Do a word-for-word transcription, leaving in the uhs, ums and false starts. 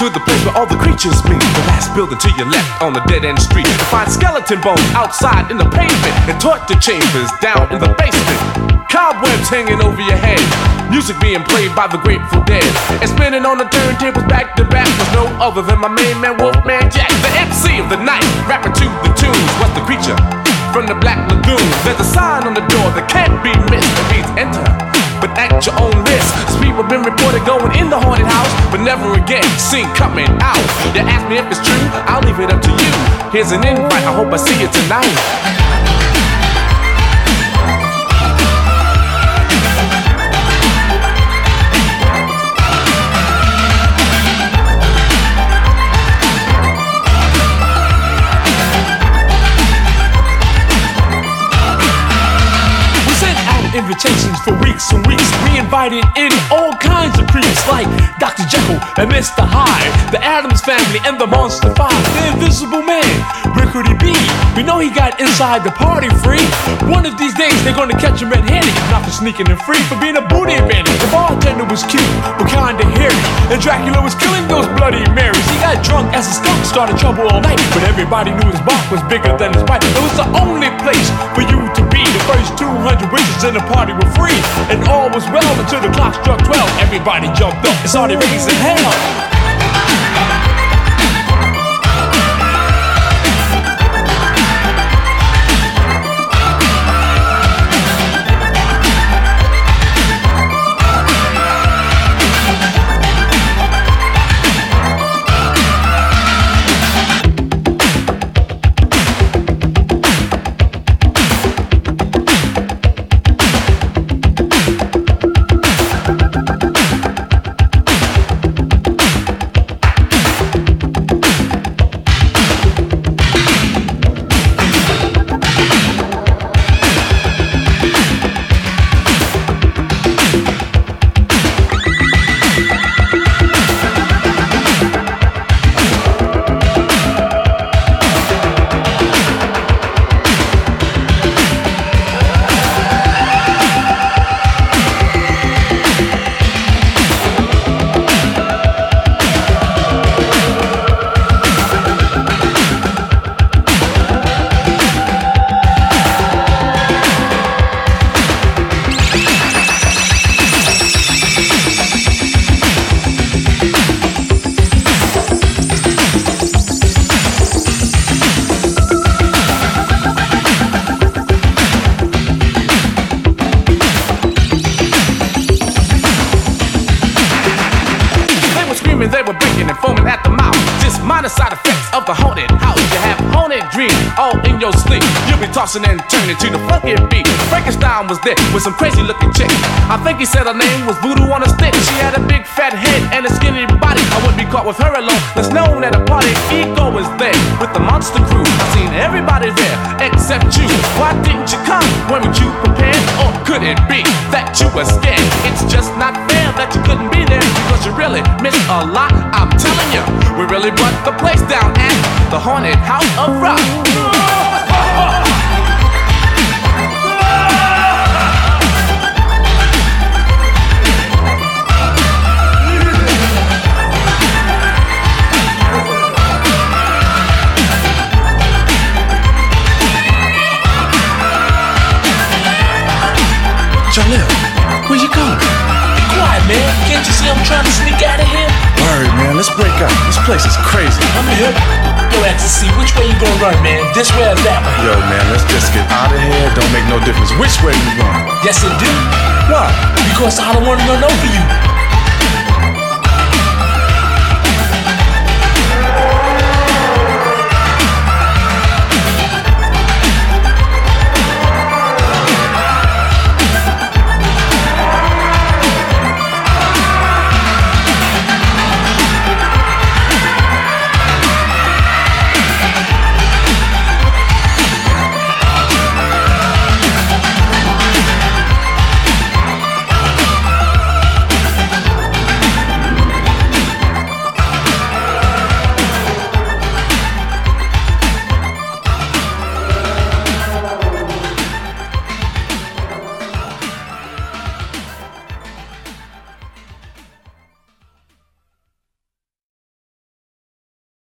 to the place where all the creatures meet. The last building to your left on the dead-end street. You find skeleton bones outside in the pavement and torture chambers down in the basement. Cobwebs hanging over your head, music being played by the Grateful Dead, and spinning on the turntables back to back was no other than my main man Wolfman Jack, the M C of the night, rapping to the tunes. What's the creature from the Black Lagoon? There's a sign on the door that can't be missed. It reads enter, but at your own risk. Some people been reported going in the haunted house, but never again seen coming out. You ask me if it's true, I'll leave it up to you. Here's an invite, I hope I see you tonight. Invitations for weeks and weeks. We invited in all kinds of creeps like Doctor Jekyll and Mister Hyde, the Addams Family and the Monster Five, the Invisible Man, Rickety B. We know he got inside the party free. One of these days they're gonna catch him red-handed, not for sneaking and free, for being a booty bandit. The bartender was cute, but kinda hairy, and Dracula was killing those Bloody Marys. He got drunk as a skunk, started trouble all night, but everybody knew his bark was bigger than his bite. It was the only place for you to be. The first two hundred witches in the party were free, and all was well until the clock struck twelve. Everybody jumped up and started raising hell. They were breaking and foaming at the mouth. Just minor side effects of the haunted house. You have haunted dreams all in your sleep. You'll be tossing and turning to the funky beat. Frankenstein was there with some crazy looking chick. I think he said her name was Voodoo on a stick. She had a big fat head and a skinny body. I wouldn't be caught with her alone. That's known at a party. Ego was there with the monster crew. I've seen everybody there except you. Why didn't you come? Weren't you prepared? Or could it be that you were scared? It's just not fair that you couldn't be there, because you really missed a lot. I'm telling you, we really brought the place down at the haunted house of rock. Jalil, where you going? Be quiet, man. Can't you see I'm trying to sneak out of here? Word, man, let's break up. This place is crazy. I'm here. Yo, Ecstasy, which way you gonna run, man? This way or that way? Yo, man, let's just get out of here. Don't make no difference which way we going. Yes, it do. Why? Because I don't want to run over you.